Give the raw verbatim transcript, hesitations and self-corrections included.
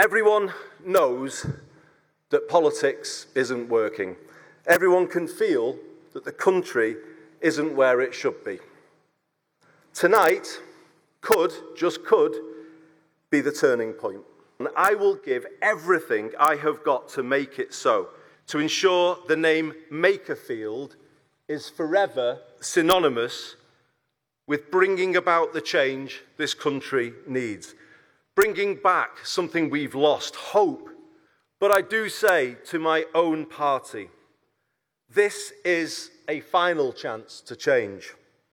Everyone knows that politics isn't working. Everyone can feel that the country isn't where it should be. Tonight could, just could, be the turning point. And I will give everything I have got to make it so, to ensure the name Makerfield is forever synonymous with bringing about the change this country needs, bringing back something we've lost, hope. But I do say to my own party, this is a final chance to change.